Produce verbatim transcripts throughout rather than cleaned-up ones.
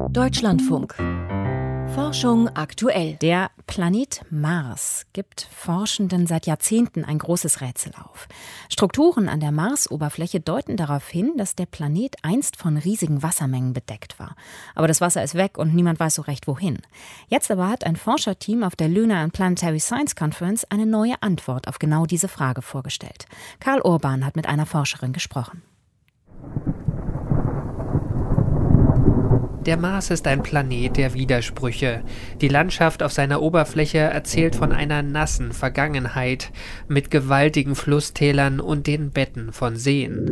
Deutschlandfunk. Forschung aktuell. Der Planet Mars gibt Forschenden seit Jahrzehnten ein großes Rätsel auf. Strukturen an der Marsoberfläche deuten darauf hin, dass der Planet einst von riesigen Wassermengen bedeckt war. Aber das Wasser ist weg und niemand weiß so recht wohin. Jetzt aber hat ein Forscherteam auf der Lunar and Planetary Science Conference eine neue Antwort auf genau diese Frage vorgestellt. Karl Urban hat mit einer Forscherin gesprochen. Der Mars ist ein Planet der Widersprüche. Die Landschaft auf seiner Oberfläche erzählt von einer nassen Vergangenheit mit gewaltigen Flusstälern und den Betten von Seen,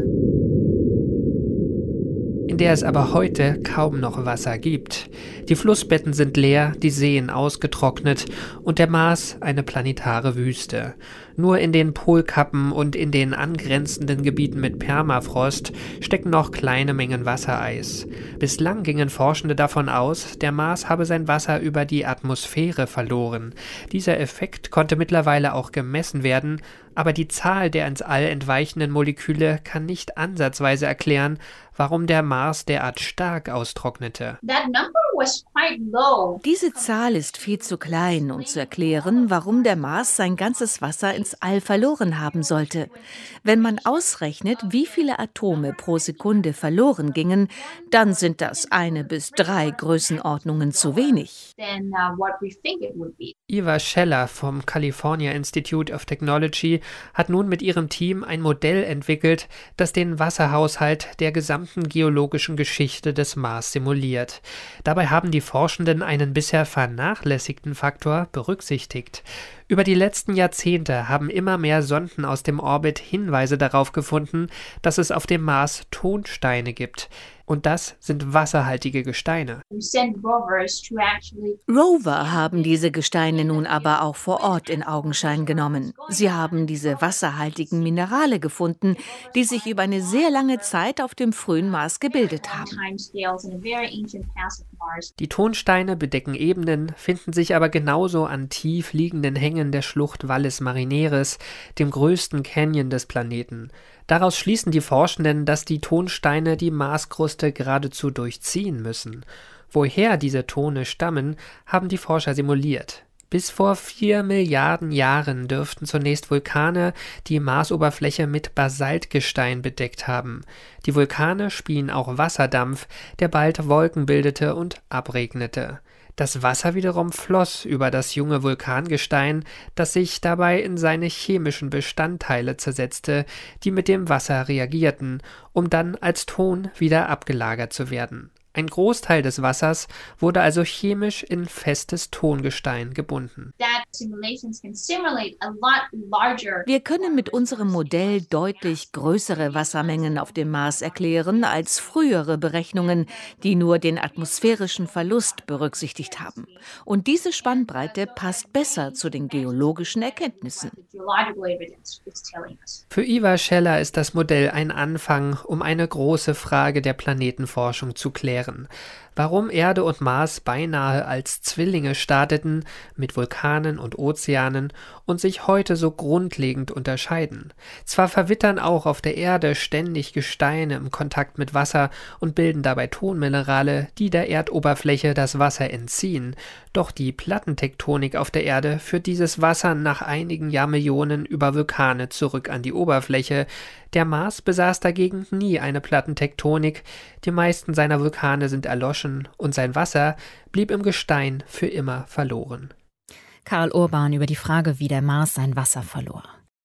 in der es aber heute kaum noch Wasser gibt. Die Flussbetten sind leer, die Seen ausgetrocknet und der Mars eine planetare Wüste. Nur in den Polkappen und in den angrenzenden Gebieten mit Permafrost stecken noch kleine Mengen Wassereis. Bislang gingen Forschende davon aus, der Mars habe sein Wasser über die Atmosphäre verloren. Dieser Effekt konnte mittlerweile auch gemessen werden, aber die Zahl der ins All entweichenden Moleküle kann nicht ansatzweise erklären, warum der Mars derart stark austrocknete. Diese Zahl ist viel zu klein, um zu erklären, warum der Mars sein ganzes Wasser ins All verloren haben sollte. Wenn man ausrechnet, wie viele Atome pro Sekunde verloren gingen, dann sind das eine bis drei Größenordnungen zu wenig. Eva Scheller vom California Institute of Technology hat nun mit ihrem Team ein Modell entwickelt, das den Wasserhaushalt der gesamten geologischen Geschichte des Mars simuliert. Dabei haben die Forschenden einen bisher vernachlässigten Faktor berücksichtigt. Über die letzten Jahrzehnte haben immer mehr Sonden aus dem Orbit Hinweise darauf gefunden, dass es auf dem Mars Tonsteine gibt. Und das sind wasserhaltige Gesteine. Rover haben diese Gesteine nun aber auch vor Ort in Augenschein genommen. Sie haben diese wasserhaltigen Minerale gefunden, die sich über eine sehr lange Zeit auf dem frühen Mars gebildet haben. Die Tonsteine bedecken Ebenen, finden sich aber genauso an tief liegenden Hängen der Schlucht Valles Marineris, dem größten Canyon des Planeten. Daraus schließen die Forschenden, dass die Tonsteine die Marskruste geradezu durchziehen müssen. Woher diese Tone stammen, haben die Forscher simuliert. Bis vor vier Milliarden Jahren dürften zunächst Vulkane die Marsoberfläche mit Basaltgestein bedeckt haben. Die Vulkane spien auch Wasserdampf, der bald Wolken bildete und abregnete. Das Wasser wiederum floss über das junge Vulkangestein, das sich dabei in seine chemischen Bestandteile zersetzte, die mit dem Wasser reagierten, um dann als Ton wieder abgelagert zu werden. Ein Großteil des Wassers wurde also chemisch in festes Tongestein gebunden. Wir können mit unserem Modell deutlich größere Wassermengen auf dem Mars erklären als frühere Berechnungen, die nur den atmosphärischen Verlust berücksichtigt haben. Und diese Spannbreite passt besser zu den geologischen Erkenntnissen. Für Eva Scheller ist das Modell ein Anfang, um eine große Frage der Planetenforschung zu klären. Warum Erde und Mars beinahe als Zwillinge starteten, mit Vulkanen und Ozeanen und sich heute so grundlegend unterscheiden. Zwar verwittern auch auf der Erde ständig Gesteine im Kontakt mit Wasser und bilden dabei Tonminerale, die der Erdoberfläche das Wasser entziehen, doch die Plattentektonik auf der Erde führt dieses Wasser nach einigen Jahrmillionen über Vulkane zurück an die Oberfläche. Der Mars besaß dagegen nie eine Plattentektonik, die meisten seiner Vulkane sind erloschen und sein Wasser blieb im Gestein für immer verloren. Karl Urban über die Frage, wie der Mars sein Wasser verlor.